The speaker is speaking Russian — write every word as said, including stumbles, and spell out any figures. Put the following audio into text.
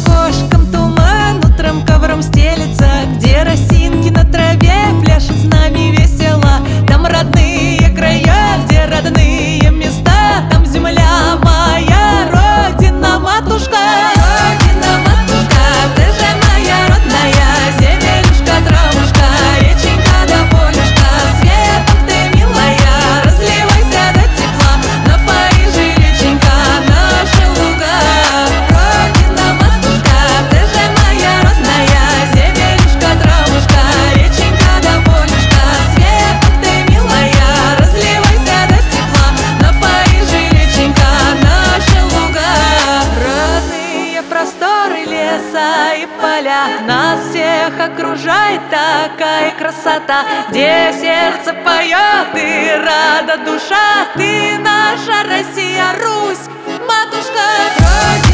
окошком туман утром ковром стелется, где росинки на траве пляшут с нами весело. Там родные края, где родные места, там земля моя, родина, матушка. Родина, матушка, ты же моя родная, земелюшка, травушка, реченька да полюшка. Светом ты, милая, разливайся до тепла, напои же, реченька, наши луга. Родина, матушка, ты же моя родная, земелюшка, травушка, реченька да полюшка. Светом ты, милая, разливайся до тепла, напои же, реченька, наши луга. Родные просторы леса и поля, нас всех окружает такая красота, где сердце поет и рада душа. Ты наша Россия, Русь, матушка.